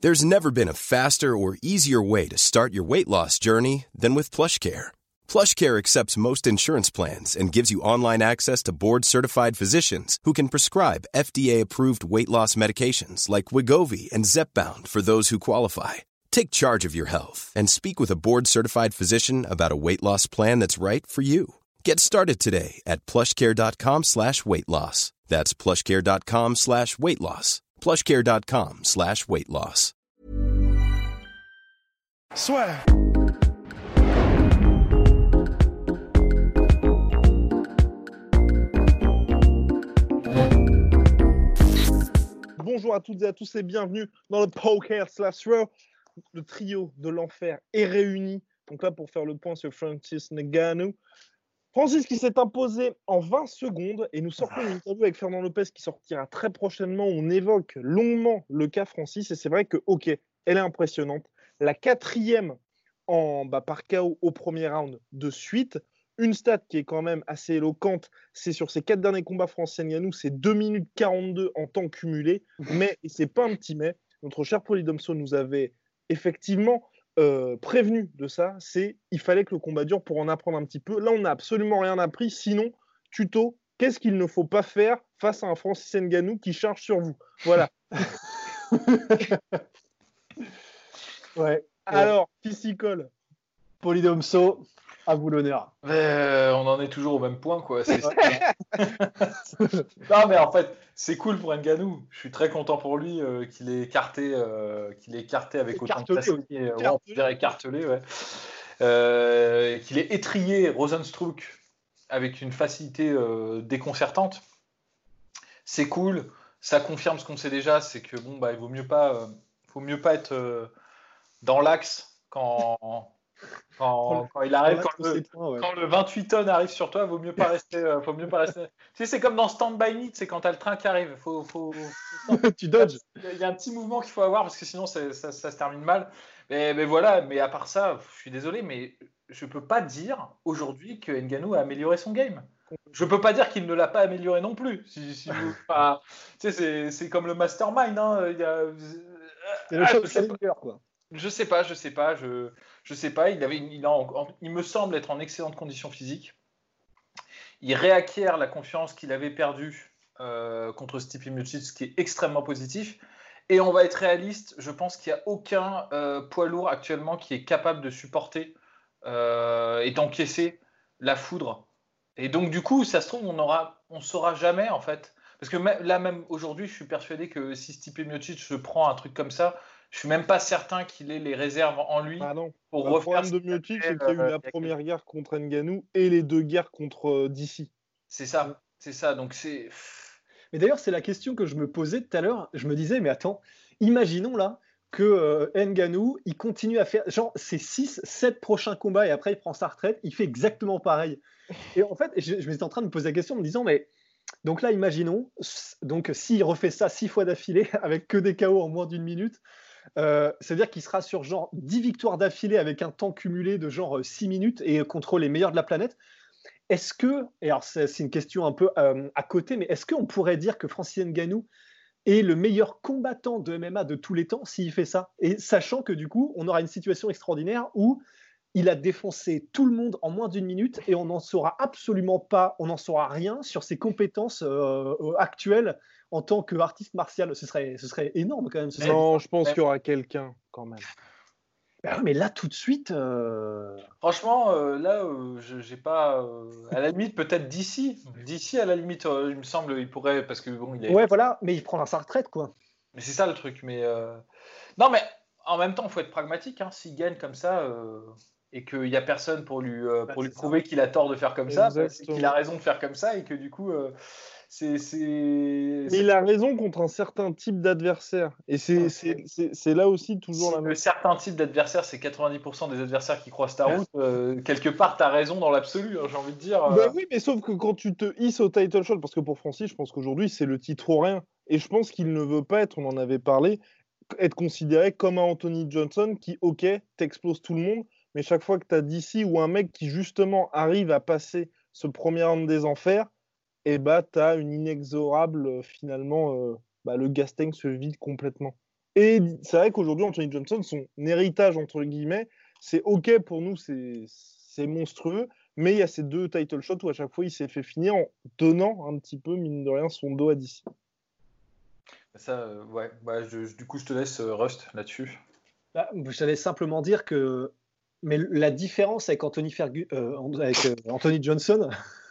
There's never been a faster or easier way to start your weight loss journey than with PlushCare. PlushCare accepts most insurance plans and gives you online access to board-certified physicians who can prescribe FDA-approved weight loss medications like Wegovy and Zepbound for those who qualify. Take charge of your health and speak with a board-certified physician about a weight loss plan that's right for you. Get started today at plushcare.com/weight-loss. That's plushcare.com/weight-loss. plushcare.com/weight-loss. Soit. Bonjour à toutes et à tous et bienvenue dans le Poker/Throw. Le trio de l'enfer est réuni. Donc là, pour faire le point sur Francis Ngannou. Francis qui s'est imposé en 20 secondes et nous sortons une interview avec Fernand Lopez qui sortira très prochainement. On évoque longuement le cas Francis et c'est vrai que, ok, elle est impressionnante. La quatrième par KO au premier round de suite. Une stat qui est quand même assez éloquente, c'est sur ses 4 derniers combats Francis Ngannou, c'est 2 minutes 42 en temps cumulé. Mais, et c'est pas un petit mais, notre cher Polydomso nous avait effectivement prévenu de ça, il fallait que le combat dure pour en apprendre un petit peu. Là, on n'a absolument rien appris. Sinon, tuto, qu'est-ce qu'il ne faut pas faire face à un Francis Ngannou qui charge sur vous? Voilà. Ouais. Alors, qui s'y colle? Polydomso, à vous l'honneur. On en est toujours au même point, quoi. Non, mais en fait, c'est cool pour Ngannou. Je suis très content pour lui qu'il ait écarté, avec autant de facilité. On dirait écartelé, ouais. Qu'il ait étrillé Rozenstruik avec une facilité déconcertante. C'est cool. Ça confirme ce qu'on sait déjà, c'est que il vaut mieux pas être dans l'axe quand il arrive, quand le 28 tonnes arrive sur toi, vaut mieux pas rester. Tu sais, c'est comme dans Stand By Me, c'est quand t'as le train qui arrive. Tu dodges. Il y a un petit mouvement qu'il faut avoir parce que sinon ça se termine mal. Mais voilà. Mais à part ça, je suis désolé, mais je peux pas dire aujourd'hui que Ngannou a amélioré son game. Je peux pas dire qu'il ne l'a pas amélioré non plus. Tu sais, c'est comme le mastermind. Hein. C'est le show challenger, quoi. Je sais pas. Il me semble être en excellente condition physique. Il réacquiert la confiance qu'il avait perdue contre Stipe Miocic, ce qui est extrêmement positif. Et on va être réaliste, je pense qu'il n'y a aucun poids lourd actuellement qui est capable de supporter et d'encaisser la foudre. Et donc du coup, ça se trouve, on saura jamais en fait. Parce que là même aujourd'hui, je suis persuadé que si Stipe Miocic se prend un truc comme ça, je suis même pas certain qu'il ait les réserves en lui pour refaire. Le problème de Miocic, c'est qu'il y a eu la première guerre contre Ngannou et les 2 guerres contre DC. C'est ça. Donc c'est. Mais d'ailleurs, c'est la question que je me posais tout à l'heure. Je me disais, mais attends, imaginons là que Ngannou, il continue à faire genre ses 6-7 prochains combats et après il prend sa retraite, il fait exactement pareil. Et en fait, je m'étais en train de me poser la question en me disant, mais donc là, imaginons, donc s'il refait ça 6 fois d'affilée avec que des KO en moins d'une minute. C'est-à-dire qu'il sera sur genre 10 victoires d'affilée avec un temps cumulé de genre 6 minutes et contre les meilleurs de la planète. Est-ce que, et alors c'est une question un peu à côté, mais est-ce qu'on pourrait dire que Francis Ngannou est le meilleur combattant de MMA de tous les temps s'il fait ça? Et sachant que du coup, on aura une situation extraordinaire où il a défoncé tout le monde en moins d'une minute et on n'en saura rien sur ses compétences actuelles en tant qu'artiste martial. Ce serait énorme quand même. Je pense qu'il y aura quelqu'un quand même. Mais là, tout de suite... Franchement, j'ai pas... à la limite, peut-être d'ici. D'ici, à la limite, il me semble, il pourrait... Parce que bon, il est... Ouais, voilà, mais il prendra sa retraite, quoi. Mais c'est ça le truc. Mais non, mais en même temps, il faut être pragmatique. Hein. S'il gagne comme ça... et qu'il n'y a personne pour lui prouver qu'il a tort de faire comme ça, c'est qu'il a raison de faire comme ça, et que du coup, Mais il a raison contre un certain type d'adversaire. Et c'est là aussi toujours la même. Certain type d'adversaire, c'est 90% des adversaires qui croisent ta route. Quelque part, tu as raison dans l'absolu, j'ai envie de dire. Oui, mais sauf que quand tu te hisses au title shot, parce que pour Francis, je pense qu'aujourd'hui, c'est le titre ou rien. Et je pense qu'il ne veut pas être, on en avait parlé, être considéré comme un Anthony Johnson qui, ok, t'explose tout le monde, mais chaque fois que tu as DC ou un mec qui justement arrive à passer ce premier round des enfers, et tu as une inexorable, finalement, le gas tank se vide complètement. Et c'est vrai qu'aujourd'hui, Anthony Johnson, son héritage, entre guillemets, c'est OK pour nous, c'est monstrueux, mais il y a ces 2 title shots où à chaque fois, il s'est fait finir en donnant un petit peu, mine de rien, son dos à DC. Ça, ouais. Bah, du coup, je te laisse Rust là-dessus. Bah, j'allais simplement dire que mais la différence avec Anthony Johnson,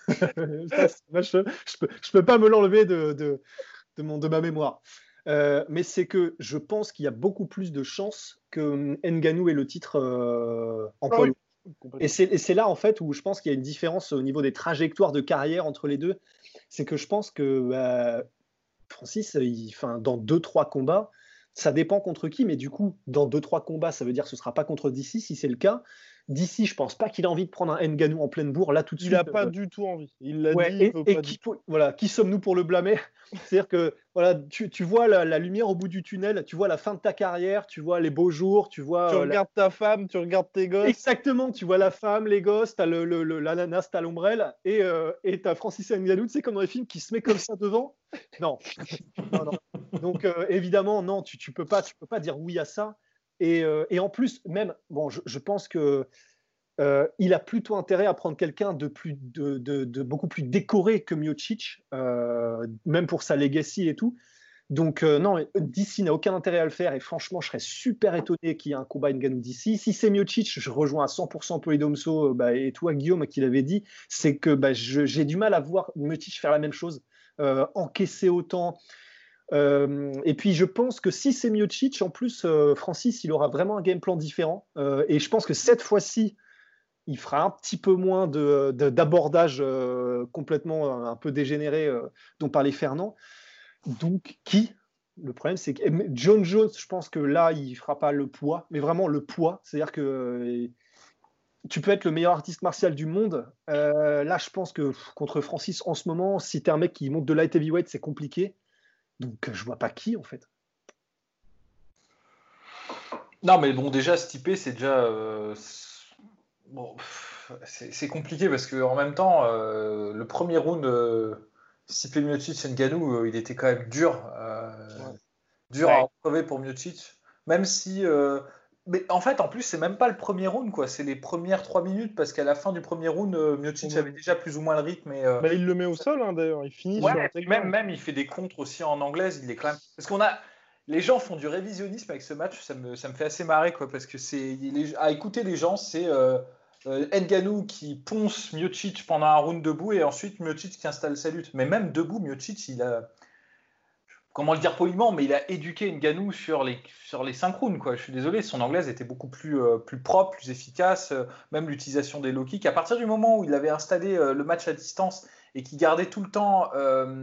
je peux pas me l'enlever de ma mémoire. Mais c'est que je pense qu'il y a beaucoup plus de chances que Ngannou ait le titre en poids lourd. Et c'est là, en fait, où je pense qu'il y a une différence au niveau des trajectoires de carrière entre les deux. C'est que je pense que Francis, dans 2-3 combats, ça dépend contre qui, mais du coup, dans 2-3 combats, ça veut dire que ce ne sera pas contre DC, si c'est le cas. DC, je pense pas qu'il a envie de prendre un Ngannou en pleine bourre, là, tout de suite. Il n'a pas du tout envie. Il l'a dit, il veut pas qui sommes-nous pour le blâmer? C'est-à-dire que voilà, tu vois la lumière au bout du tunnel, tu vois la fin de ta carrière, tu vois les beaux jours, tu vois... Tu regardes ta femme, tu regardes tes gosses. Exactement, tu vois la femme, les gosses, t'as l'ananas, t'as l'ombrelle, et t'as Francis Ngannou, tu sais, comme dans les films, qui se met comme ça devant. Non. Non. Donc, évidemment, non, tu peux pas dire oui à ça. Et en plus, même, bon, je pense que il a plutôt intérêt à prendre quelqu'un de beaucoup plus décoré que Miocic, même pour sa legacy et tout. Donc non, DC n'a aucun intérêt à le faire, et franchement, je serais super étonné qu'il y ait un combat Ngannou DC. Si c'est Miocic, je rejoins à 100% Polydomso et toi, Guillaume, qui l'avait dit, c'est que j'ai du mal à voir Miocic faire la même chose, encaisser autant. Et puis je pense que si c'est Miocic, en plus, Francis, il aura vraiment un game plan différent. Et je pense que cette fois-ci, il fera un petit peu moins d'abordage complètement un peu dégénéré dont parlait Fernand. Donc, le problème, c'est que John Jones, je pense que là, il ne fera pas le poids, mais vraiment le poids. C'est-à-dire que tu peux être le meilleur artiste martial du monde. Là, je pense que contre Francis, en ce moment, si tu es un mec qui monte de light heavyweight, c'est compliqué. Donc, je vois pas qui, en fait. Non, mais bon, déjà, Stipe, c'est déjà... Bon, c'est compliqué parce qu'en même temps, le premier round, Stipe Miocic Ngannou, il était quand même dur. Dur à retrouver pour Miocic. Même si... mais en fait, en plus, c'est même pas le premier round, quoi. C'est les premières 3 minutes parce qu'à la fin du premier round, Miocic avait déjà plus ou moins le rythme. Il le met au sol, hein, d'ailleurs. Il finit sur un takedown. Même, il fait des contres aussi en anglaise. Il est quand même... Parce qu'on a... Les gens font du révisionnisme avec ce match, ça me fait assez marrer, quoi, parce que à écouter les gens, c'est Ngannou qui ponce Miocic pendant un round debout et ensuite Miocic qui installe sa lutte. Mais même debout, Miocic, il a... Comment le dire poliment, mais il a éduqué Ngannou sur les 5 rounds, quoi. Je suis désolé, son anglaise était beaucoup plus propre, plus efficace, même l'utilisation des low kicks. À partir du moment où il avait installé le match à distance et qu'il gardait tout le temps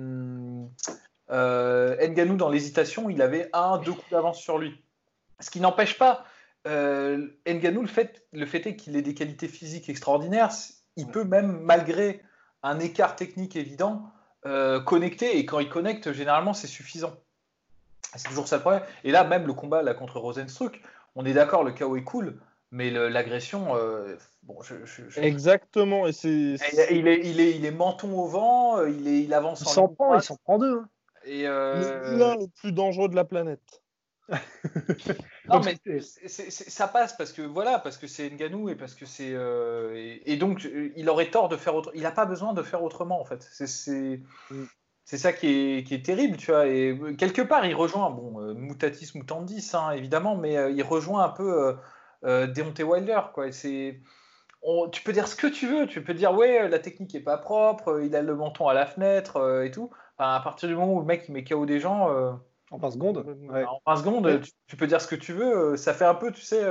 Ngannou dans l'hésitation, il avait 1-2 coups d'avance sur lui. Ce qui n'empêche pas Ngannou, le fait est qu'il ait des qualités physiques extraordinaires, il peut même, malgré un écart technique évident, connecter, et quand il connecte, généralement, c'est suffisant. C'est toujours ça le problème. Et là, même le combat là, contre Rozenstruik, on est d'accord, le KO est cool, mais l'agression... Exactement. Et il est menton au vent, il avance il s'en prend deux. Hein. Et l'un le plus dangereux de la planète. Non, mais ça passe parce que c'est Ngannou et parce que c'est et donc il aurait tort de faire autrement. Il n'a pas besoin de faire autrement en fait. C'est ça qui est terrible, tu vois. Et quelque part, il rejoint mutatis mutandis, hein, évidemment, mais il rejoint un peu Deontay Wilder, quoi. Tu peux dire ce que tu veux. Tu peux dire ouais, la technique est pas propre, il a le menton à la fenêtre et tout. Enfin, à partir du moment où le mec il met KO des gens. En 20 secondes. Ouais. En 20 secondes, tu peux dire ce que tu veux. Ça fait un peu, tu sais,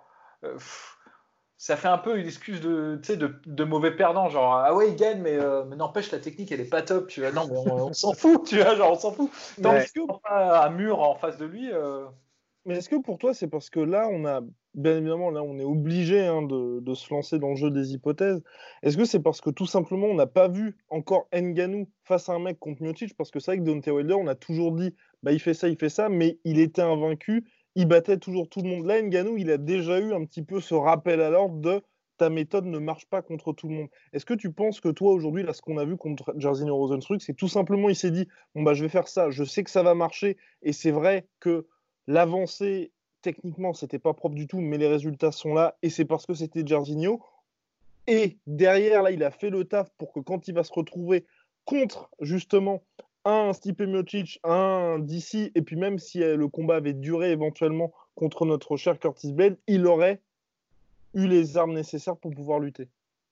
ça fait un peu une excuse de mauvais perdant. Genre, ah ouais, il gagne, mais n'empêche, la technique, elle est pas top. Tu vois, non, mais on s'en fout, tu vois, genre, on s'en fout. Tant qu'il n'y a pas un mur en face de lui. Mais est-ce que pour toi, c'est parce que là, bien évidemment, là, on est obligé de se lancer dans le jeu des hypothèses. Est-ce que c'est parce que tout simplement, on n'a pas vu encore Ngannou face à un mec contre Miocic? Parce que c'est vrai que Deontay Wilder, on a toujours dit, il fait ça, mais il était invaincu, il battait toujours tout le monde. Là, Ngannou, il a déjà eu un petit peu ce rappel à l'ordre de ta méthode ne marche pas contre tout le monde. Est-ce que tu penses que toi, aujourd'hui, là, ce qu'on a vu contre Jairzinho Rozenstruik, c'est tout simplement, il s'est dit, je vais faire ça, je sais que ça va marcher, et c'est vrai que l'avancée, techniquement, c'était pas propre du tout, mais les résultats sont là, et c'est parce que c'était Jairzinho. Et derrière, là, il a fait le taf pour que quand il va se retrouver contre, justement, un Stipe Miocic, un DC, et puis même si le combat avait duré éventuellement contre notre cher Curtis Blade, il aurait eu les armes nécessaires pour pouvoir lutter.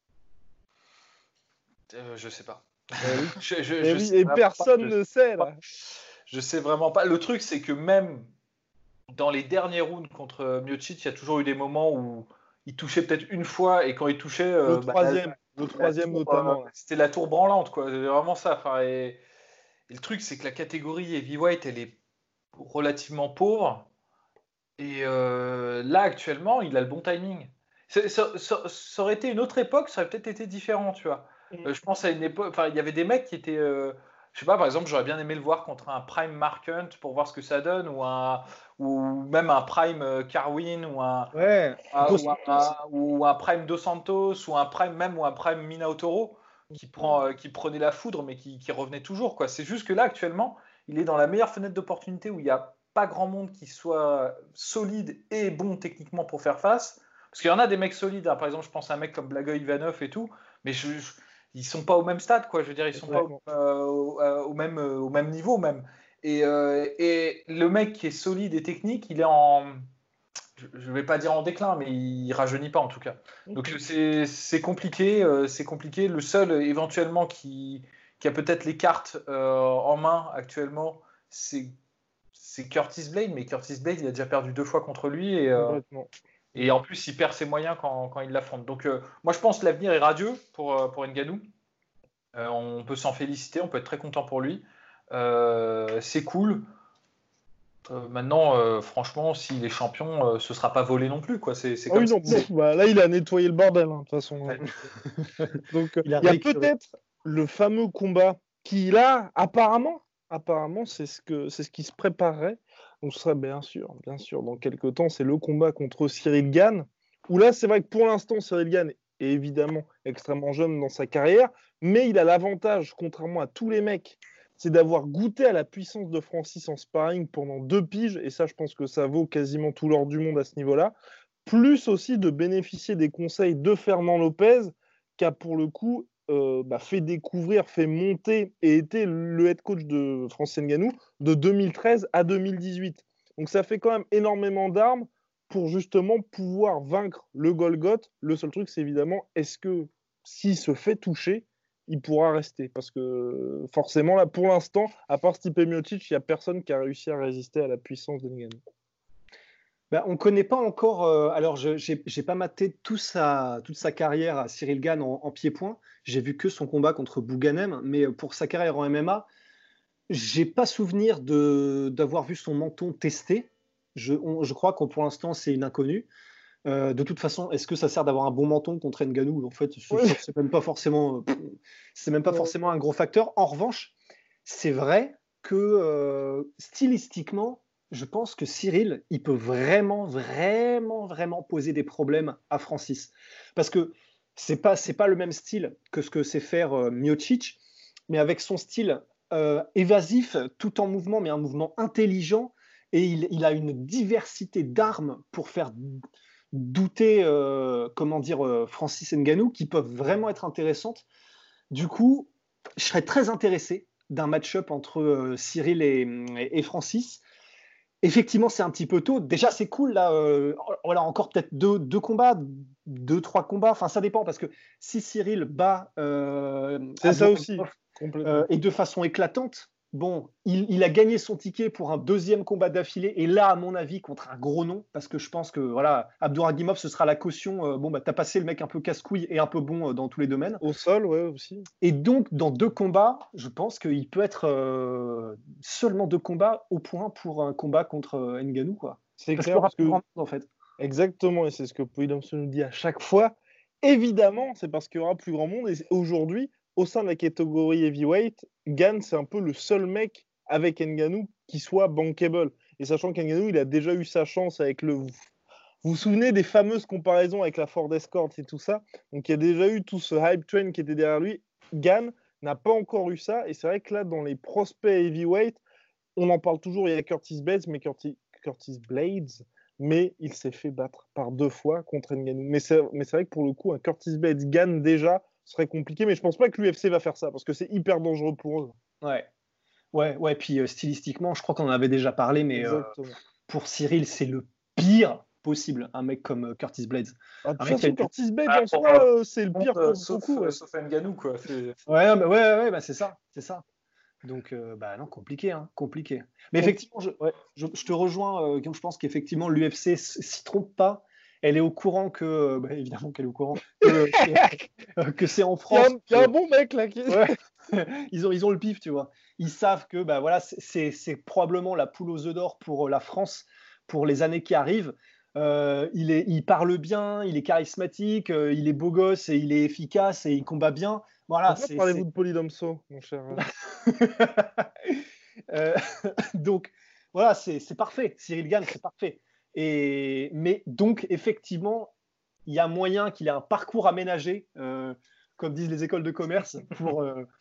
Je sais pas. Oui. Je sais et personne ne sait, là. Je sais vraiment pas. Le truc, c'est que même dans les derniers rounds contre Miocic, il y a toujours eu des moments où il touchait peut-être une fois, et quand il touchait... le troisième notamment. C'était la tour branlante, quoi. C'est vraiment ça. Enfin, et le truc, c'est que la catégorie heavyweight, elle est relativement pauvre. Et là, actuellement, il a le bon timing. Ça aurait été une autre époque, ça aurait peut-être été différent, tu vois. Je pense à une époque... Enfin, il y avait des mecs qui étaient... je sais pas, par exemple, j'aurais bien aimé le voir contre un Prime Mark Hunt pour voir ce que ça donne, ou même un Prime Carwin, ou un Prime Dos Santos, ou un Prime Minotauro qui prenait la foudre, mais qui revenait toujours, quoi. C'est juste que là, actuellement, il est dans la meilleure fenêtre d'opportunité où il n'y a pas grand monde qui soit solide et bon techniquement pour faire face. Parce qu'il y en a des mecs solides, hein. Par exemple, je pense à un mec comme Blagoy Ivanov et tout, mais ils sont pas au même stade, quoi. Je veux dire, ils sont pas au même niveau même. Et le mec qui est solide et technique, il est je vais pas dire en déclin, mais il rajeunit pas en tout cas. Donc c'est compliqué, c'est compliqué. Le seul éventuellement qui a peut-être les cartes en main actuellement, c'est Curtis Blade, mais Curtis Blade, il a déjà perdu 2 fois contre lui, et en plus il perd ses moyens quand il l'affronte. Donc moi je pense que l'avenir est radieux pour Ngannou. On peut s'en féliciter, on peut être très content pour lui. C'est cool. Maintenant, franchement, s'il est champion, ce sera pas volé non plus, quoi. C'est comme ça. Là, il a nettoyé le bordel, hein, de toute façon. Ouais. Donc, il y a peut-être le fameux combat qui, là, apparemment, c'est ce qui se préparerait. Donc, ce serait bien sûr, dans quelques temps, c'est le combat contre Cyril Gane. Où là, c'est vrai que pour l'instant, Cyril Gane est évidemment extrêmement jeune dans sa carrière, mais il a l'avantage, contrairement à tous les mecs, c'est d'avoir goûté à la puissance de Francis en sparring pendant 2 piges, et ça, je pense que ça vaut quasiment tout l'or du monde à ce niveau-là, plus aussi de bénéficier des conseils de Fernand Lopez, qui a pour le coup fait découvrir, fait monter et était le head coach de Francis Ngannou de 2013 à 2018. Donc ça fait quand même énormément d'armes pour justement pouvoir vaincre le Golgoth. Le seul truc, c'est évidemment, est-ce que s'il se fait toucher, il pourra rester, parce que forcément, là, pour l'instant, à part Stipe Miocic, il n'y a personne qui a réussi à résister à la puissance de Ngannou. On ne connaît pas encore. Alors, je n'ai pas maté toute sa carrière à Cyril Gane en pied-point. J'ai vu que son combat contre Bouganem, mais pour sa carrière en MMA, j'ai pas souvenir d'avoir vu son menton testé. Je crois que pour l'instant, c'est une inconnue. De toute façon, est-ce que ça sert d'avoir un bon menton contre Ngannou ? En fait, c'est même pas forcément, forcément un gros facteur. En revanche, c'est vrai que stylistiquement, je pense que Cyril, il peut vraiment, vraiment, vraiment poser des problèmes à Francis, parce que c'est pas le même style que ce que sait faire Miocic, mais avec son style évasif, tout en mouvement, mais un mouvement intelligent, et il a une diversité d'armes pour faire douter Francis Ngannou, qui peuvent vraiment être intéressantes. Du coup, je serais très intéressé d'un match-up entre Cyril et Francis. Effectivement, c'est un petit peu tôt. Déjà, c'est cool, là. Voilà, encore peut-être 2 combats, 2-3 combats. Enfin, ça dépend, parce que si Cyril bat c'est ça aussi, et de façon éclatante, bon, il a gagné son ticket pour un 2e combat d'affilée, et là, à mon avis, contre un gros nom, parce que je pense que voilà, Abdouragimov, ce sera la caution. T'as passé le mec un peu casse-couille et un peu bon dans tous les domaines. Au sol, ouais, aussi. Et donc, dans 2 combats, je pense qu'il peut être seulement 2 combats au point pour un combat contre Ngannou, quoi. C'est clair, parce que en fait. Exactement, et c'est ce que Poidomso nous dit à chaque fois. Évidemment, c'est parce qu'il y aura plus grand monde, et aujourd'hui, au sein de la catégorie heavyweight, Gane, c'est un peu le seul mec avec Ngannou qui soit bankable. Et sachant qu'Ngannou, il a déjà eu sa chance avec Vous vous souvenez des fameuses comparaisons avec la Ford Escort et tout ça? Donc il y a déjà eu tout ce hype train qui était derrière lui. Gane n'a pas encore eu ça, et c'est vrai que là, dans les prospects heavyweight, on en parle toujours, il y a Curtis Blades, mais Curtis Curtis Blades, mais il s'est fait battre par 2 fois contre Ngannou. Mais c'est vrai que pour le coup, un Curtis Blades gagne déjà, ce serait compliqué, mais je pense pas que l'UFC va faire ça, parce que c'est hyper dangereux pour eux. Ouais, puis stylistiquement, je crois qu'on en avait déjà parlé, mais pour Cyril, c'est le pire possible, un mec comme Curtis Blades. De toute façon, Curtis Blades, en soi, c'est le pire pour beaucoup. Sauf Ngannou, quoi. Ouais, bah, c'est ça. Donc, non, compliqué. Mais effectivement, je te rejoins, je pense qu'effectivement, l'UFC s'y trompe pas. Elle est au courant que, évidemment qu'elle est au courant, que c'est en France. Il y a un bon mec là qui... Ils ont le pif, tu vois. Ils savent que c'est probablement la poule aux œufs d'or pour la France pour les années qui arrivent. Il parle bien, il est charismatique, il est beau gosse et il est efficace et il combat bien. Voilà. Pourquoi parlez-vous de Polydomso, mon cher? Donc voilà, c'est parfait. Cyril Gane, c'est parfait. Mais donc effectivement, il y a moyen qu'il ait un parcours aménagé, comme disent les écoles de commerce, pour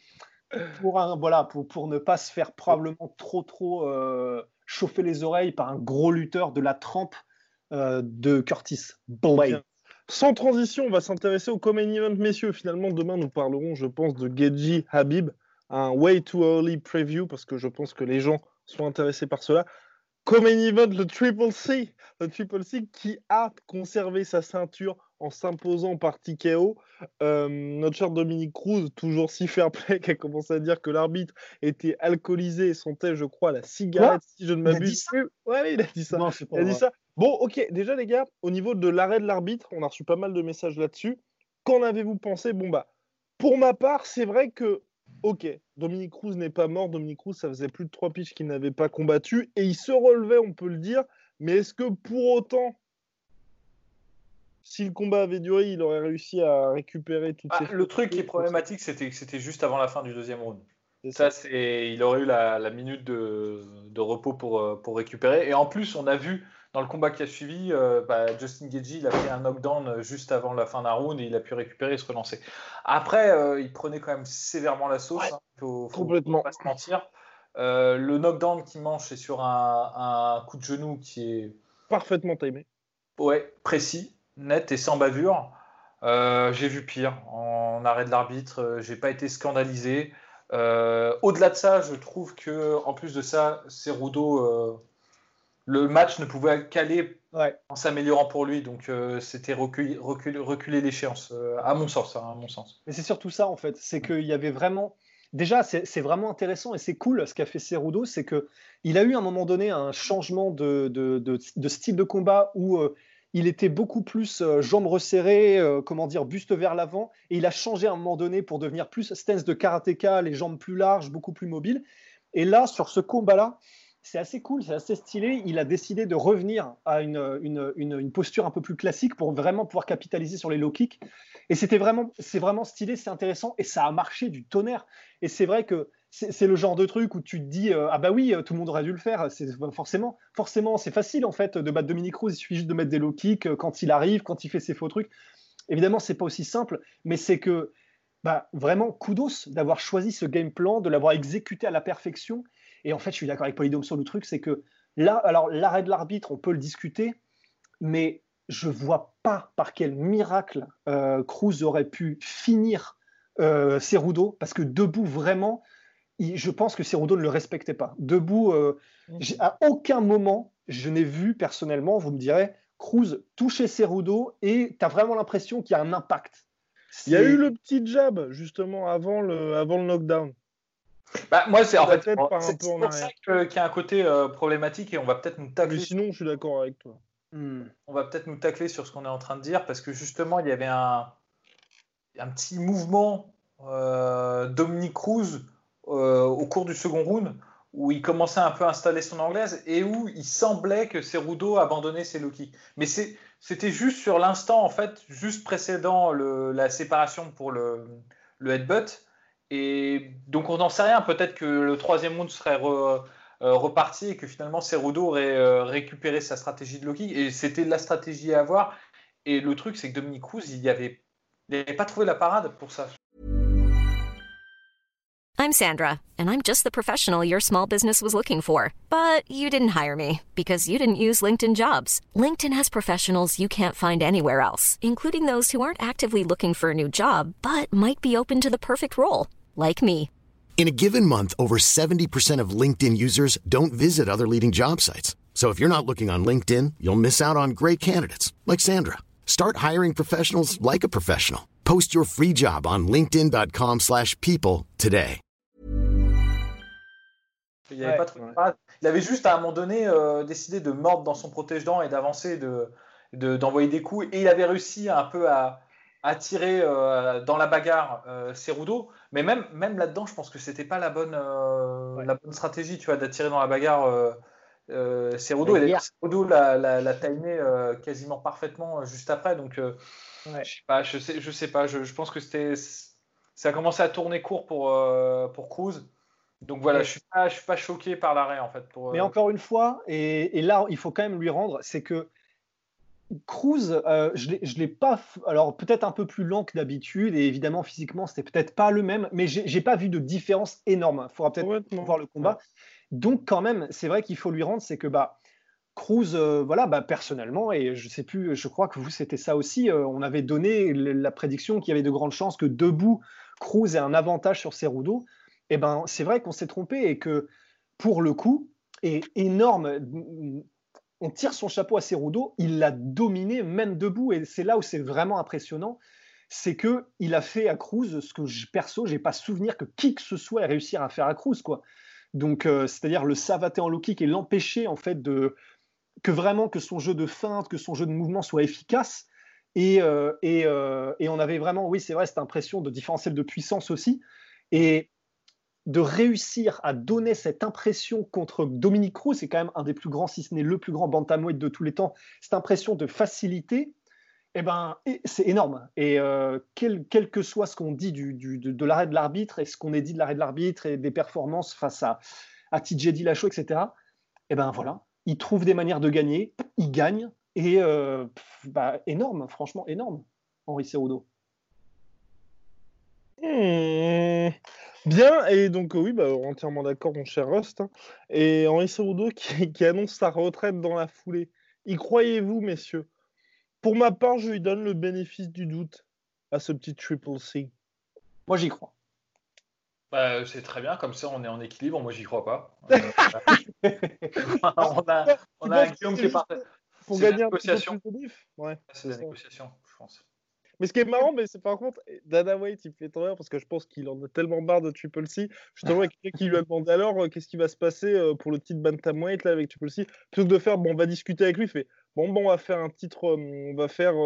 ne pas se faire probablement trop chauffer les oreilles par un gros lutteur de la trempe de Curtis Blades. Sans transition, on va s'intéresser au Common Event, messieurs. Finalement, demain, nous parlerons, je pense, de Gedji Habib, un way too early preview, parce que je pense que les gens sont intéressés par cela. Common Event, le Triple C qui a conservé sa ceinture en s'imposant par TKO. Notre cher Dominique Cruz, toujours si fair play, qui a commencé à dire que l'arbitre était alcoolisé et sentait, je crois, la cigarette, si je ne m'abuse. Ouais, il a dit ça. Non, il a dit ça. Bon, ok, déjà les gars, au niveau de l'arrêt de l'arbitre, on a reçu pas mal de messages là-dessus. Qu'en avez-vous pensé? Pour ma part, c'est vrai que, ok, Dominique Cruz n'est pas mort. Dominique Cruz, ça faisait plus de 3 pitchs qu'il n'avait pas combattu. Et il se relevait, on peut le dire. Mais est-ce que pour autant, si le combat avait duré, il aurait réussi à récupérer toutes ses... Le truc qui est problématique, c'était que c'était juste avant la fin du deuxième round. Il aurait eu la minute de repos pour récupérer. Et en plus, on a vu dans le combat qui a suivi, Justin Gaethje, il a fait un knockdown juste avant la fin d'un round et il a pu récupérer et se relancer. Après, il prenait quand même sévèrement la sauce. Faut pas se mentir. Le knockdown qu'il mange, c'est sur un coup de genou qui est parfaitement timé. Ouais, précis, net et sans bavure. J'ai vu pire en arrêt de l'arbitre. J'ai pas été scandalisé. Au-delà de ça, je trouve que en plus de ça, Cerudo, le match ne pouvait qu'aller en s'améliorant pour lui, donc c'était reculer l'échéance, à mon sens. Mais c'est surtout ça en fait, c'est qu'il y avait vraiment. Déjà, c'est vraiment intéressant et c'est cool ce qu'a fait Cerudo, c'est qu'il a eu à un moment donné un changement de style de combat où il était beaucoup plus jambes resserrées, buste vers l'avant, et il a changé à un moment donné pour devenir plus stance de karatéka, les jambes plus larges, beaucoup plus mobiles. Et là, sur ce combat-là, c'est assez cool, c'est assez stylé. Il a décidé de revenir à une posture un peu plus classique pour vraiment pouvoir capitaliser sur les low kicks. Et c'est vraiment stylé, c'est intéressant et ça a marché du tonnerre. Et c'est vrai que c'est le genre de truc où tu te dis ah bah oui, tout le monde aurait dû le faire. Forcément, c'est facile en fait de battre Dominique Cruz. Il suffit juste de mettre des low kicks quand il arrive, quand il fait ses faux trucs. Évidemment, c'est pas aussi simple, mais c'est que vraiment kudos d'avoir choisi ce game plan, de l'avoir exécuté à la perfection. Et en fait, je suis d'accord avec Polydome sur le truc, c'est que là, alors l'arrêt de l'arbitre, on peut le discuter, mais je vois pas par quel miracle Cruz aurait pu finir Cerudo, parce que debout, vraiment, je pense que Cerudo ne le respectait pas. Debout, à aucun moment, je n'ai vu personnellement, vous me direz, Cruz toucher Cerudo et tu as vraiment l'impression qu'il y a un impact. Il y a eu le petit jab, justement, avant le knockdown. Moi, c'est pour ça qu'il y a un côté problématique et on va peut-être nous tacler. Mais sinon, je suis d'accord avec toi. On va peut-être nous tacler sur ce qu'on est en train de dire parce que justement, il y avait un petit mouvement Dominique Cruz au cours du second round où il commençait un peu à installer son anglaise et où il semblait que Cerudo abandonnait ses low kicks. Mais c'était juste sur l'instant, en fait, juste précédant la séparation pour le headbutt. Et donc on n'en sait rien, peut-être que le troisième round serait reparti et que finalement Cerudo aurait récupéré sa stratégie de low kick et c'était la stratégie à avoir. Et le truc c'est que Dominique Cruz il n'avait pas trouvé la parade pour ça. I'm Sandra, and I'm just the professional your small business was looking for. But you didn't hire me because you didn't use LinkedIn Jobs. LinkedIn has professionals you can't find anywhere else, including those who aren't actively looking for a new job, but might be open to the perfect role, like me. In a given month, over 70% of LinkedIn users don't visit other leading job sites. So if you're not looking on LinkedIn, you'll miss out on great candidates like Sandra. Start hiring professionals like a professional. Post your free job on linkedin.com/people today. Il y avait pas trop de parade. Il avait juste à un moment donné décidé de mordre dans son protège-dents et d'avancer, d'envoyer des coups. Et il avait réussi un peu à tirer dans la bagarre Cerudo. Mais même là-dedans, je pense que c'était pas la bonne stratégie, tu vois, d'attirer dans la bagarre Cerudo. Et d'ailleurs, Cerudo l'a timé quasiment parfaitement juste après. Donc, je sais pas. Je pense que ça a commencé à tourner court pour Cruz. Donc voilà, je suis pas choqué par l'arrêt en fait. Mais encore une fois, et là il faut quand même lui rendre, c'est que Cruz, je l'ai pas, alors peut-être un peu plus lent que d'habitude, et évidemment physiquement c'était peut-être pas le même, mais j'ai pas vu de différence énorme. Il faudra peut-être voir le combat. Donc quand même, c'est vrai qu'il faut lui rendre, c'est que Cruz, personnellement, et je sais plus, je crois que vous c'était ça aussi, on avait donné la prédiction qu'il y avait de grandes chances que debout Cruz ait un avantage sur Cerudo. Eh ben, c'est vrai qu'on s'est trompé et que, pour le coup, est énorme. On tire son chapeau à Cerudo, il l'a dominé même debout. Et c'est là où c'est vraiment impressionnant, c'est qu'il a fait à Cruz ce que perso, j'ai pas souvenir que qui que ce soit ait réussi à faire à Cruz, quoi. Donc, c'est-à-dire le savater en low kick et l'empêcher en fait que son jeu de feinte, que son jeu de mouvement soit efficace. Et on avait vraiment, oui, c'est vrai, cette impression de différentiel de puissance aussi. Et de réussir à donner cette impression contre Dominick Cruz, c'est quand même un des plus grands, si ce n'est le plus grand bantamweight de tous les temps, cette impression de facilité, c'est énorme. Et quel que soit ce qu'on dit de l'arrêt de l'arbitre et ce qu'on ait dit de l'arrêt de l'arbitre et des performances face à TJ Dillashaw, etc., voilà, il trouve des manières de gagner, il gagne, et énorme, franchement énorme, Henry Cerudo. Bien, et donc entièrement d'accord, mon cher Rust. Et Henry Cerudo qui annonce sa retraite dans la foulée. Y croyez-vous, messieurs? Pour ma part, je lui donne le bénéfice du doute à ce petit Triple C. Moi, j'y crois. C'est très bien, comme ça on est en équilibre. Moi, j'y crois pas. on a un Guillaume qui est parti. Pour gagner un petit peu plus de bif. Ouais, c'est la négociation, je pense. Mais ce qui est marrant, c'est par contre, Dana White, il me fait trop rire parce que je pense qu'il en a tellement marre de Triple C. Justement, il y a quelqu'un qui lui a demandé alors qu'est-ce qui va se passer pour le titre Bantamweight là, avec Triple C. Plutôt que de faire, on va discuter avec lui, il fait on va faire un titre, on va faire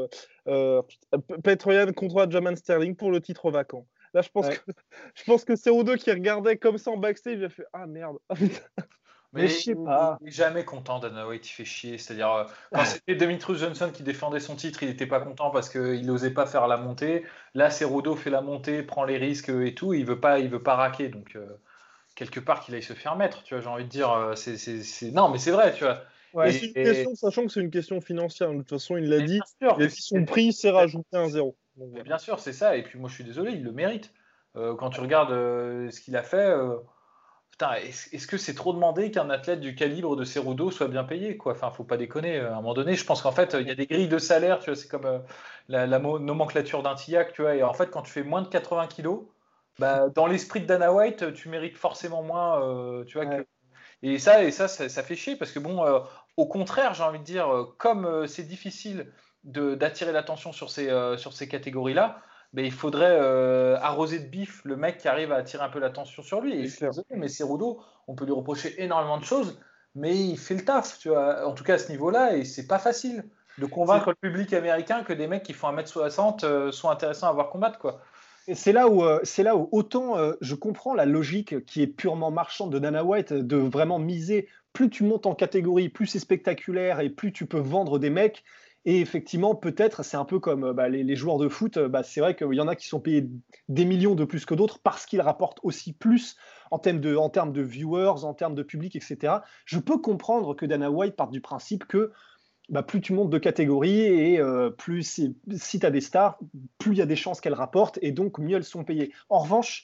Petroyan contre Aljamain Sterling pour le titre vacant. Là, je pense que Cerudo qui regardait comme ça en backstage, il a fait ah merde. Mais je sais pas. Il n'est jamais content, Dana White, il fait chier. C'est-à-dire, quand c'était Demetrius Johnson qui défendait son titre, il n'était pas content parce qu'il n'osait pas faire la montée. Là, Cerudo fait la montée, prend les risques et tout. Et il veut pas raquer. Donc, quelque part, qu'il aille se faire mettre. Tu vois, j'ai envie de dire, non, mais c'est vrai, tu vois. Ouais, c'est une question, sachant que c'est une question financière. De toute façon, il l'a dit. Son prix s'est rajouté un zéro. Donc, voilà. Bien sûr, c'est ça. Et puis, moi, je suis désolé, il le mérite. Quand tu regardes ce qu'il a fait. Putain, est-ce que c'est trop demandé qu'un athlète du calibre de Cerudo soit bien payé, quoi? Enfin, faut pas déconner. À un moment donné, je pense qu'en fait, il y a des grilles de salaire, tu vois, c'est comme la nomenclature d'un TIAC, tu vois. Et en fait, quand tu fais moins de 80 kilos, dans l'esprit de Dana White, tu mérites forcément moins, tu vois. Ouais. Et ça fait chier parce que au contraire, j'ai envie de dire, comme c'est difficile d'attirer l'attention sur ces catégories-là. Il faudrait arroser de bif le mec qui arrive à attirer un peu l'attention sur lui. Et je suis désolé, mais Cerudo, on peut lui reprocher énormément de choses, mais il fait le taf, tu vois. En tout cas à ce niveau-là, et c'est pas facile de convaincre le public américain que des mecs qui font 1m60 sont intéressants à voir combattre, quoi. Et c'est là où autant je comprends la logique qui est purement marchande de Dana White de vraiment miser. Plus tu montes en catégorie, plus c'est spectaculaire et plus tu peux vendre des mecs. Et effectivement, peut-être, c'est un peu comme les joueurs de foot, c'est vrai qu'il y en a qui sont payés des millions de plus que d'autres parce qu'ils rapportent aussi plus en termes de viewers, en termes de public, etc. Je peux comprendre que Dana White parte du principe que plus tu montes de catégorie et plus si tu as des stars, plus il y a des chances qu'elles rapportent et donc mieux elles sont payées. En revanche,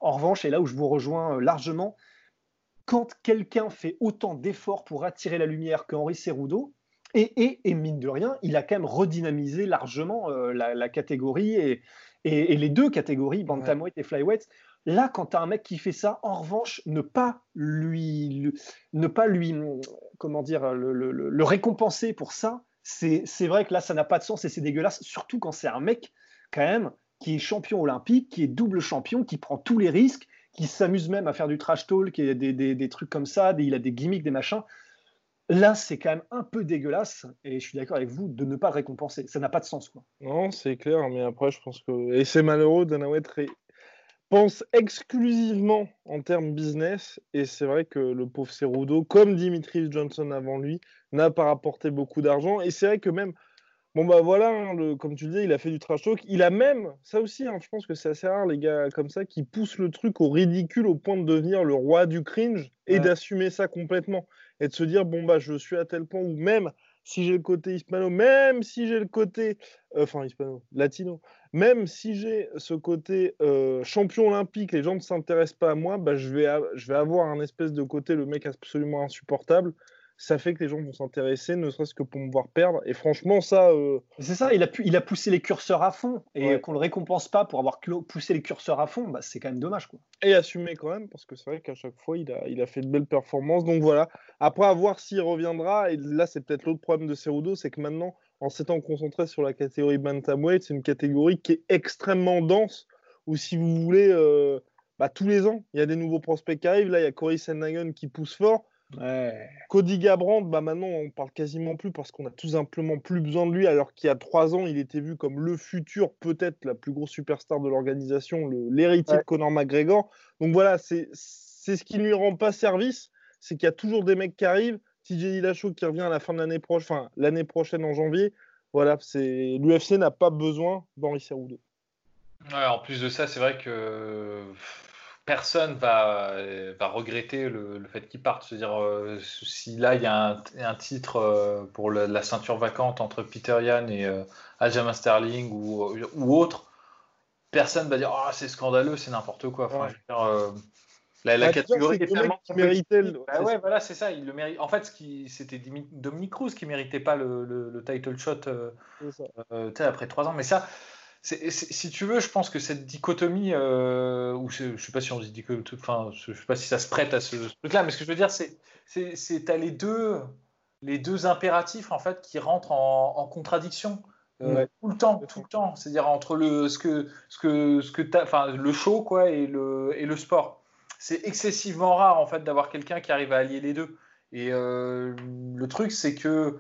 En revanche, et là où je vous rejoins largement, quand quelqu'un fait autant d'efforts pour attirer la lumière que Henri Cerudo, et mine de rien, il a quand même redynamisé largement la catégorie et les deux catégories, bantamweight et flyweight. Là, quand tu as un mec qui fait ça, en revanche, ne pas lui comment dire, le récompenser pour ça, c'est vrai que là, ça n'a pas de sens et c'est dégueulasse, surtout quand c'est un mec, quand même, qui est champion olympique, qui est double champion, qui prend tous les risques, qui s'amuse même à faire du trash talk et des trucs comme ça, il a des gimmicks, des machins. Là, c'est quand même un peu dégueulasse, et je suis d'accord avec vous, de ne pas le récompenser. Ça n'a pas de sens, quoi. Non, c'est clair, mais après, je pense que... Et c'est malheureux, Dana White pense exclusivement en termes business, et c'est vrai que le pauvre Cerudo, comme Dimitri Johnson avant lui, n'a pas rapporté beaucoup d'argent, et c'est vrai que même... Bon bah voilà, hein, comme tu le disais, il a fait du trash talk. Il a même, ça aussi, hein, je pense que c'est assez rare les gars comme ça qui poussent le truc au ridicule au point de devenir le roi du cringe et d'assumer ça complètement. Et de se dire, bon bah je suis à tel point où même si j'ai le côté hispano, même si j'ai le côté, latino, même si j'ai ce côté champion olympique, les gens ne s'intéressent pas à moi, bah je vais avoir un espèce de côté, le mec absolument insupportable. Ça fait que les gens vont s'intéresser, ne serait-ce que pour me voir perdre. Et franchement, ça... C'est ça, il a poussé les curseurs à fond. Et qu'on ne le récompense pas pour avoir poussé les curseurs à fond, bah, c'est quand même dommage, quoi. Et assumé quand même, parce que c'est vrai qu'à chaque fois, il a fait de belles performances. Donc voilà, après, à voir s'il reviendra. Et là, c'est peut-être l'autre problème de Cerudo, c'est que maintenant, en s'étant concentré sur la catégorie bantamweight, c'est une catégorie qui est extrêmement dense, où si vous voulez, tous les ans, il y a des nouveaux prospects qui arrivent. Là, il y a Cory Sandhagen qui pousse fort. Ouais. Cody Garbrandt, maintenant on parle quasiment plus parce qu'on a tout simplement plus besoin de lui, alors qu'il y a 3 ans il était vu comme le futur, peut-être la plus grosse superstar de l'organisation, l'héritier de Conor McGregor. Donc voilà, c'est ce qui ne lui rend pas service, c'est qu'il y a toujours des mecs qui arrivent. TJ Dillashaw qui revient à la fin de l'année prochaine en janvier. Voilà, l'UFC n'a pas besoin d'Henri Cerudo. Ouais, en plus de ça, c'est vrai que personne va regretter le fait qu'il parte. C'est-à-dire, si là, il y a un titre pour la ceinture vacante entre Peter Yan et Aljamain Sterling ou autre, personne va dire « Oh, c'est scandaleux, c'est n'importe quoi ». Enfin, je veux dire, la catégorie est tellement méritait. Ouais, voilà, c'est ça. Il le mérite. En fait, c'était Dominic Cruz qui méritait pas le title shot après 3 ans. Mais ça... si tu veux, je pense que cette dichotomie, ou je sais pas si on dit dichotomie, enfin, je sais pas si ça se prête à ce truc-là, mais ce que je veux dire, c'est t'as les deux impératifs en fait qui rentrent en contradiction tout le temps. C'est-à-dire entre ce que t'as, enfin, le show quoi et le sport. C'est excessivement rare en fait d'avoir quelqu'un qui arrive à allier les deux. Et le truc, c'est que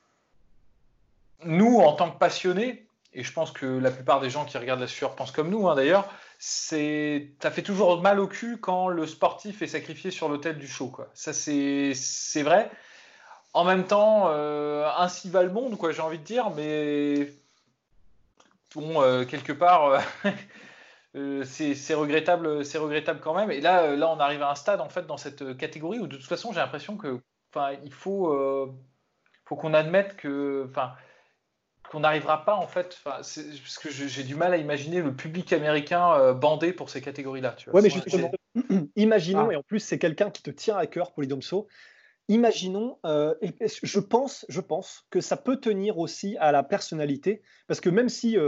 nous, en tant que passionnés, et je pense que la plupart des gens qui regardent la sueur pensent comme nous, hein, d'ailleurs, ça fait toujours mal au cul quand le sportif est sacrifié sur l'autel du show, quoi. Ça, c'est vrai. En même temps, ainsi va le monde, quoi, j'ai envie de dire, mais bon, quelque part, c'est regrettable quand même. Et là, on arrive à un stade, en fait, dans cette catégorie où, de toute façon, j'ai l'impression que, il faut qu'on admette que, qu'on n'arrivera pas en fait, parce que j'ai du mal à imaginer le public américain bandé pour ces catégories-là. Tu vois. Ouais, mais justement, imaginons, et en plus c'est quelqu'un qui te tient à cœur, Polydomso, imaginons, et je pense que ça peut tenir aussi à la personnalité, parce que même si,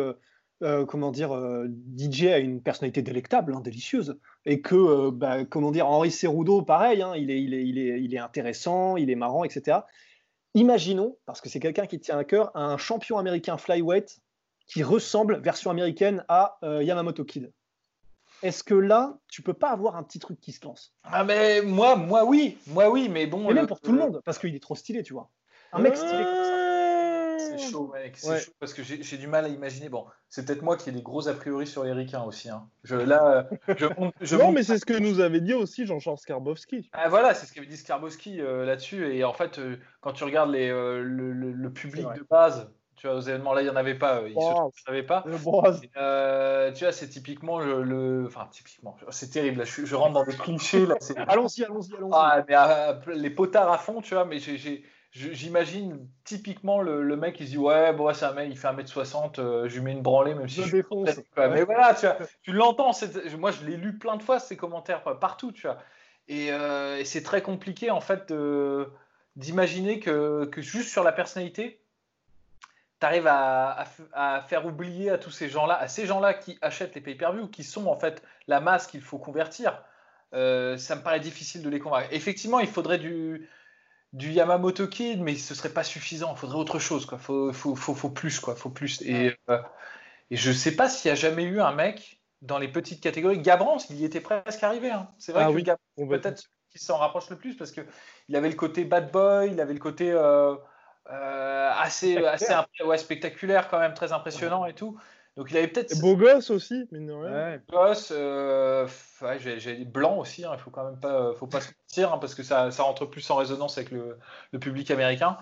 DJ a une personnalité délectable, hein, délicieuse, et que, Henri Cerudo, pareil, hein, il est intéressant, il est marrant, etc. Imaginons, parce que c'est quelqu'un qui tient à cœur, un champion américain flyweight qui ressemble, version américaine, à Yamamoto Kid. Est-ce que là, tu peux pas avoir un petit truc qui se lance? Ah mais moi oui, mais bon. Et même pour tout le monde, parce qu'il est trop stylé, tu vois. Un mec stylé comme ça. C'est chaud, mec. C'est chaud parce que j'ai du mal à imaginer. Bon, c'est peut-être moi qui ai des gros a priori sur les ricains aussi. Hein. Non, mais c'est ce que nous avait dit aussi Jean-Charles Skarbowski. Ah, voilà, c'est ce qu'avait dit Skarbowski là-dessus. Et en fait, quand tu regardes le public de base, tu vois, aux événements là, il n'y en avait pas. Ils ne savaient pas. Tu vois, c'est typiquement enfin, typiquement, c'est terrible. Là, je rentre dans des clichés. Là, allons-y. Ah, mais les potards à fond, tu vois. Mais j'imagine typiquement le mec qui se dit ouais, bon, c'est un mec, il fait 1m60, je lui mets une branlée, même si je défonce. Mais voilà, tu l'entends. Moi, je l'ai lu plein de fois, ces commentaires, partout, tu vois. Et c'est très compliqué, en fait, d'imaginer que juste sur la personnalité, tu arrives à faire oublier à tous ces gens-là qui achètent les pay-per-view, qui sont en fait la masse qu'il faut convertir. Ça me paraît difficile de les convaincre. Effectivement, il faudrait du Yamamoto Kid, mais ce serait pas suffisant. Il faudrait autre chose, quoi. Faut plus, quoi. Faut plus. Et je sais pas s'il y a jamais eu un mec dans les petites catégories. Gabran, il y était presque arrivé. Hein. C'est vrai que oui, Gabran, peut-être celui qui s'en rapproche le plus parce que il avait le côté bad boy, il avait le côté assez spectaculaire quand même, très impressionnant et tout. Donc il avait peut-être. Et beau gosse aussi, mine de rien. Ouais, gosse, j'ai des blancs aussi. Hein, il faut quand même pas, faut pas se mentir parce que ça rentre plus en résonance avec le public américain.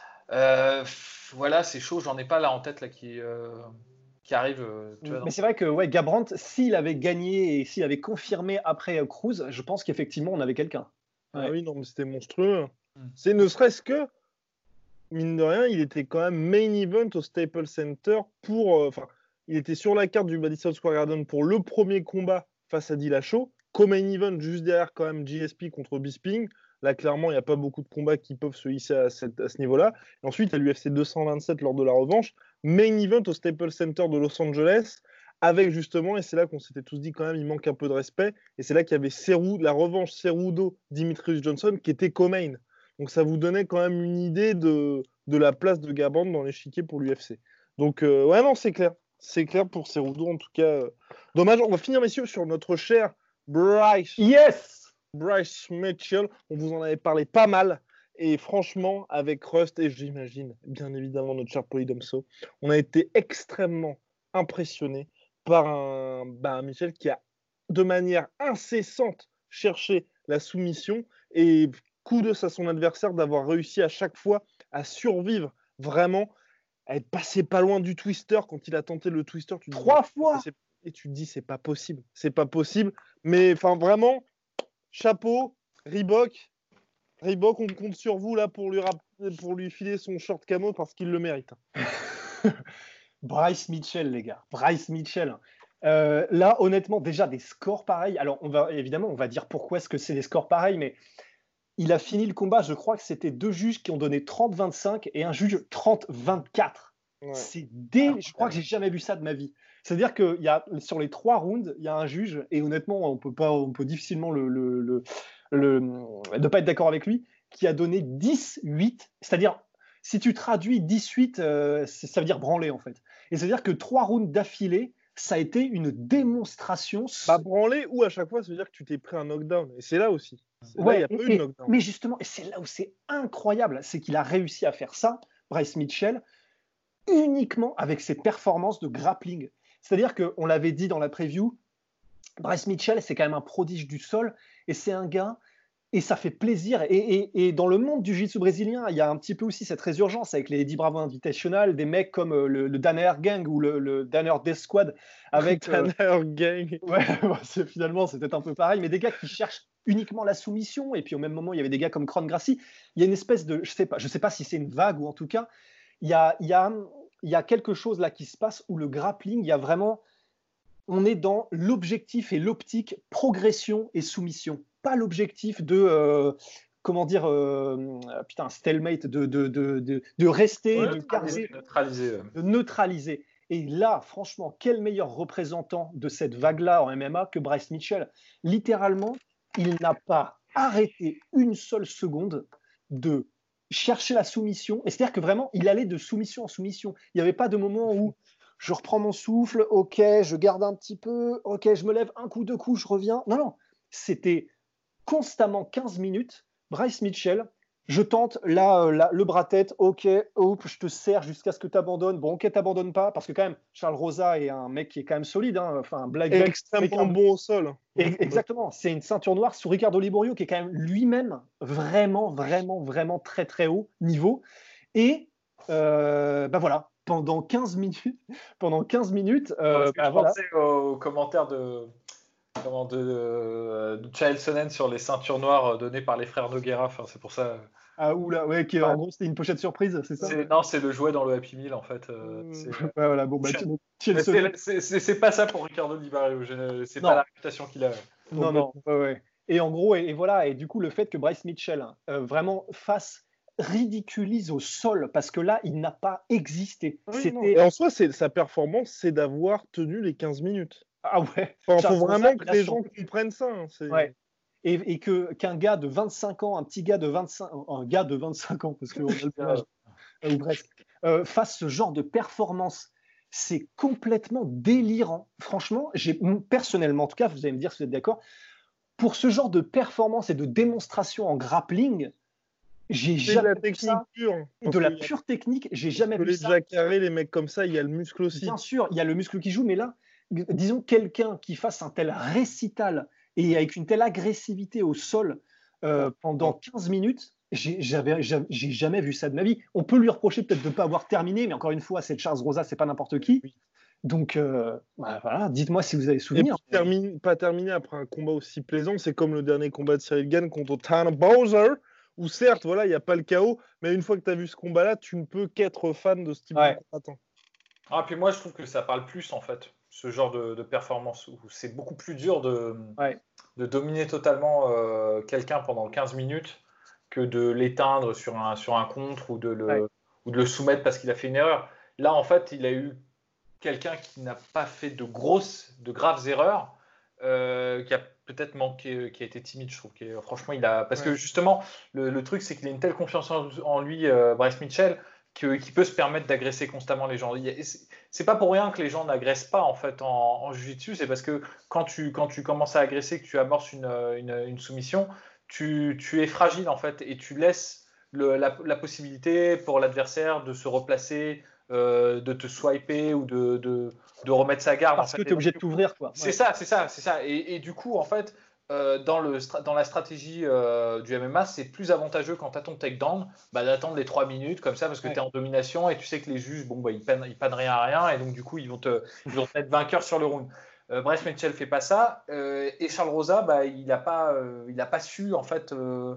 Voilà, c'est chaud. J'en ai pas là en tête là qui arrive. Mais c'est vrai que Gabrandt, s'il avait gagné et s'il avait confirmé après Cruz, je pense qu'effectivement on avait quelqu'un. Ah oui, non, mais c'était monstrueux. C'est ne serait-ce que, mine de rien, il était quand même main event au Staples Center pour. Il était sur la carte du Madison Square Garden pour le premier combat face à Dillashaw. Co-main event juste derrière quand même GSP contre Bisping. Là, clairement, il n'y a pas beaucoup de combats qui peuvent se hisser à ce niveau-là. Et ensuite, à l'UFC 227 lors de la revanche, main event au Staples Center de Los Angeles, avec justement, et c'est là qu'on s'était tous dit quand même, il manque un peu de respect, et c'est là qu'il y avait la revanche Cerudo-Dimitrius Johnson qui était co-main. Donc ça vous donnait quand même une idée de la place de Garbrandt dans l'échiquier pour l'UFC. Donc ouais, non, c'est clair. C'est clair pour Cerudo, en tout cas. Dommage. On va finir, messieurs, sur notre cher Bryce. Yes! Bryce Mitchell. On vous en avait parlé pas mal. Et franchement, avec Rust et j'imagine, bien évidemment, notre cher Polydomso, on a été extrêmement impressionnés par un Mitchell qui a, de manière incessante, cherché la soumission et kudos à son adversaire d'avoir réussi à chaque fois à survivre vraiment, à être passé pas loin du twister. Quand il a tenté le twister, tu te dis, 3 fois et tu te dis c'est pas possible, mais enfin vraiment chapeau. Reebok, on compte sur vous là pour lui filer son short camo parce qu'il le mérite. Bryce Mitchell, les gars, Bryce Mitchell. Là, honnêtement, déjà des scores pareils. Alors, on va dire pourquoi est-ce que c'est des scores pareils, mais il a fini le combat, je crois que c'était 2 juges qui ont donné 30-25 et un juge 30-24. Ouais. Je crois que j'ai jamais vu ça de ma vie. C'est-à-dire que sur les 3 rounds, il y a un juge, et honnêtement, on peut difficilement ne pas être d'accord avec lui, qui a donné 10-8. C'est-à-dire, si tu traduis 18, ça veut dire branler, en fait. Et c'est-à-dire que 3 rounds d'affilée, ça a été une démonstration. Branler ou à chaque fois, ça veut dire que tu t'es pris un knockdown. Et c'est là aussi. Ouais, mais justement, et c'est là où c'est incroyable, c'est qu'il a réussi à faire ça, Bryce Mitchell, uniquement avec ses performances de grappling. C'est-à-dire qu'on l'avait dit dans la preview, Bryce Mitchell, c'est quand même un prodige du sol, et c'est un gars, et ça fait plaisir. Et dans le monde du jiu-jitsu brésilien, il y a un petit peu aussi cette résurgence avec les Eddie Bravo Invitational, des mecs comme le Danner Gang ou le Danner Death Squad. Avec Danner Gang. Ouais, finalement, c'est peut-être un peu pareil, mais des gars qui cherchent uniquement la soumission, et puis au même moment, il y avait des gars comme Kron Gracie. Il y a une espèce de, je sais pas si c'est une vague, ou en tout cas, il y a quelque chose là qui se passe où le grappling, il y a vraiment, on est dans l'objectif et l'optique progression et soumission, pas l'objectif de stalemate, de rester, de neutraliser. Et là, franchement, quel meilleur représentant de cette vague-là en MMA que Bryce Mitchell. Littéralement, il n'a pas arrêté une seule seconde de chercher la soumission. Et c'est-à-dire que vraiment, il allait de soumission en soumission. Il n'y avait pas de moment où je reprends mon souffle, ok, je garde un petit peu, ok, je me lève un coup, 2 coups, je reviens. Non, c'était constamment 15 minutes. Bryce Mitchell, je tente le bras-tête, ok, je te serre jusqu'à ce que tu abandonnes. Bon, ok, tu n'abandonnes pas, parce que quand même, Charles Rosa est un mec qui est quand même solide, un black belt. Extrêmement bon au sol. Exactement, c'est une ceinture noire sous Ricardo Liborio, qui est quand même lui-même vraiment, vraiment, vraiment très, très haut niveau. Et voilà, pendant 15 minutes, je pensais aux commentaires de Chael Sonnen sur les ceintures noires données par les frères Nogueira. Enfin, c'est pour ça. Ah oula, ouais, en gros c'était une pochette surprise, c'est ça? Non, c'est le jouet dans le Happy Meal en fait. Ouais, voilà, bon bah Chael Sonnen. C'est pas ça pour Ricardo Di Mario. C'est pas la réputation qu'il a. Non, ouais. Et en gros, et voilà, et du coup le fait que Bryce Mitchell vraiment ridiculise au sol, parce que là il n'a pas existé. Et en soi, sa performance, c'est d'avoir tenu les 15 minutes. Ah ouais. Enfin, faut vraiment que les gens comprennent ça. Ouais. Et qu'un gars de 25 ans, un gars de 25 ans, parce que ou presque, fasse ce genre de performance, c'est complètement délirant. Franchement, personnellement, en tout cas, vous allez me dire si vous êtes d'accord, pour ce genre de performance et de démonstration en grappling, j'ai jamais vu ça. De la pure technique, j'ai jamais vu ça. Les Jacare, les mecs comme ça, il y a le muscle aussi. Bien sûr, il y a le muscle qui joue, mais là, disons quelqu'un qui fasse un tel récital et avec une telle agressivité au sol pendant 15 minutes, j'ai jamais vu ça de ma vie. On peut lui reprocher peut-être de ne pas avoir terminé, mais encore une fois, c'est Charles Rosa, c'est pas n'importe qui. Oui. Donc, voilà, dites-moi si vous avez souvenir. Et puis, pas terminé après un combat aussi plaisant, c'est comme le dernier combat de Cyril Gane contre Tanner Bowser, où certes, voilà, il n'y a pas le chaos, mais une fois que tu as vu ce combat-là, tu ne peux qu'être fan de ce type de combattant. Ah, puis moi, je trouve que ça parle plus, en fait, ce genre de performance, où c'est beaucoup plus dur de dominer totalement quelqu'un pendant 15 minutes que de l'éteindre sur un contre ou de le soumettre parce qu'il a fait une erreur. Là, en fait, il a eu quelqu'un qui n'a pas fait de graves erreurs, qui a peut-être manqué, qui a été timide, je trouve. Franchement, parce que justement, le truc, c'est qu'il a une telle confiance en lui, Bryce Mitchell, qui peut se permettre d'agresser constamment les gens. C'est pas pour rien que les gens n'agressent pas en fait en jiu-jitsu, c'est parce que quand tu commences à agresser, que tu amorces une soumission, tu es fragile en fait et tu laisses la possibilité pour l'adversaire de se replacer, de te swiper ou de remettre sa garde. Parce que tu es obligé de t'ouvrir, quoi. C'est ça. Et du coup, en fait, dans la stratégie du MMA, c'est plus avantageux quand tu as ton takedown d'attendre les 3 minutes comme ça parce que tu es en domination et tu sais que les juges ils pannent rien à rien et donc du coup ils vont te mettre vainqueur sur le round. Bryce Mitchell fait pas ça et Charles Rosa il n'a pas su en fait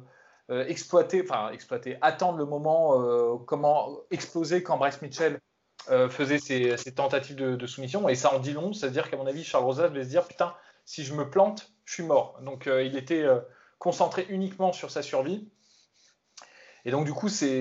attendre le moment comment exploser quand Bryce Mitchell faisait ses tentatives de soumission et ça en dit long, c'est-à-dire qu'à mon avis Charles Rosa devait se dire putain si je me plante, je suis mort. Donc il était concentré uniquement sur sa survie. Et donc du coup, ça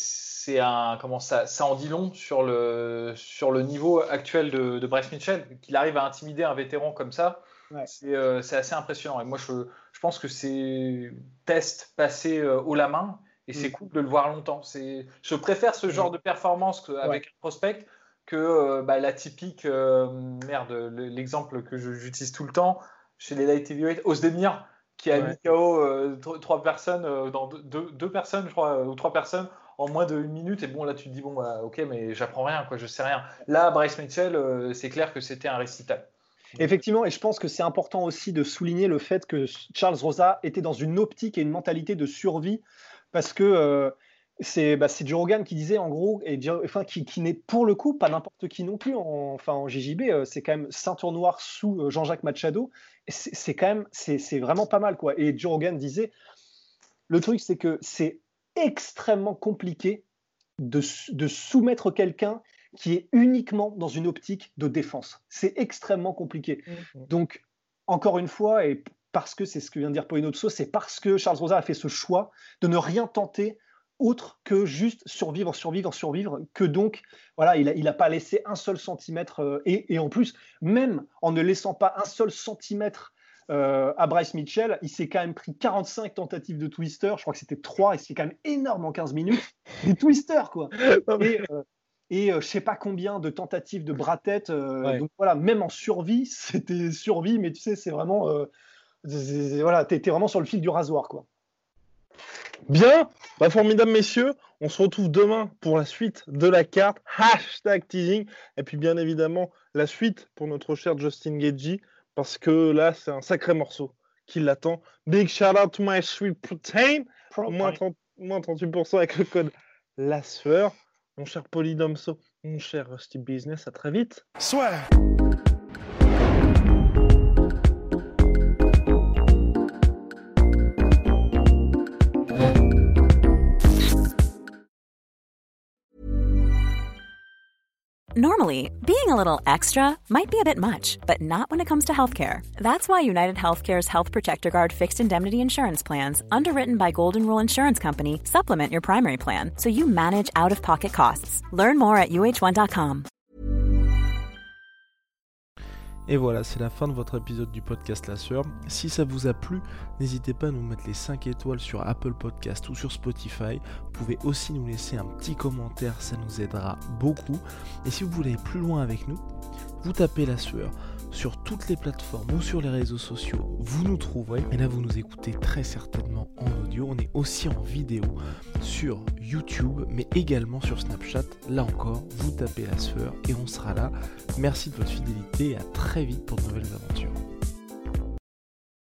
en dit long sur le niveau actuel de Bryce Mitchell, qu'il arrive à intimider un vétéran comme ça. Ouais. C'est assez impressionnant. Et moi, je pense que c'est test passé haut la main et c'est cool de le voir longtemps. Je préfère ce genre de performance avec un prospect que la typique l'exemple que j'utilise tout le temps chez les light heavyweight, Ozdemir qui a mis KO 3 personnes dans deux personnes je crois ou 3 personnes en moins de 1 minute et bon là tu te dis ok mais j'apprends rien quoi, je sais rien. Là Bryce Mitchell c'est clair que c'était un récital. Effectivement, et je pense que c'est important aussi de souligner le fait que Charles Rosa était dans une optique et une mentalité de survie parce que c'est Joe Rogan qui disait en gros, qui n'est pour le coup pas n'importe qui non plus en JJB, c'est quand même ceinture noire sous Jean-Jacques Machado, c'est vraiment pas mal quoi. Et Joe Rogan disait, le truc c'est que c'est extrêmement compliqué de soumettre quelqu'un qui est uniquement dans une optique de défense. C'est extrêmement compliqué. Donc encore une fois, et parce que c'est ce que vient de dire Poinozzo, c'est parce que Charles Rosa a fait ce choix de ne rien tenter autre que juste survivre, que donc, voilà, il n'a pas laissé un seul centimètre, et en plus, même en ne laissant pas un seul centimètre à Bryce Mitchell, il s'est quand même pris 45 tentatives de twister, je crois que c'était 3, et c'est quand même énorme en 15 minutes, des twisters, quoi. Et je sais pas combien de tentatives de bras-tête, donc voilà, même en survie, c'était survie, mais tu sais, c'est vraiment, voilà, t'étais vraiment sur le fil du rasoir, quoi. Bien, formidable messieurs, on se retrouve demain pour la suite de la carte, #teasing, et puis bien évidemment la suite pour notre cher Justin Gaethje, parce que là c'est un sacré morceau qui l'attend. Big shout out to my sweet protein, moins 38% avec le code LASFEUR, mon cher Polydomso, mon cher Rusty Business, à très vite. Swear. Normally, being a little extra might be a bit much, but not when it comes to healthcare. That's why United Healthcare's Health Protector Guard fixed indemnity insurance plans, underwritten by Golden Rule Insurance Company, supplement your primary plan so you manage out-of-pocket costs. Learn more at uh1.com. Et voilà, c'est la fin de votre épisode du podcast La Sueur. Si ça vous a plu, n'hésitez pas à nous mettre les 5 étoiles sur Apple Podcast ou sur Spotify. Vous pouvez aussi nous laisser un petit commentaire, ça nous aidera beaucoup. Et si vous voulez aller plus loin avec nous, vous tapez La Sueur sur toutes les plateformes ou sur les réseaux sociaux, vous nous trouverez. Et là, vous nous écoutez très certainement en audio. On est aussi en vidéo sur YouTube, mais également sur Snapchat. Là encore, vous tapez La Sueur et on sera là. Merci de votre fidélité et à très vite pour de nouvelles aventures.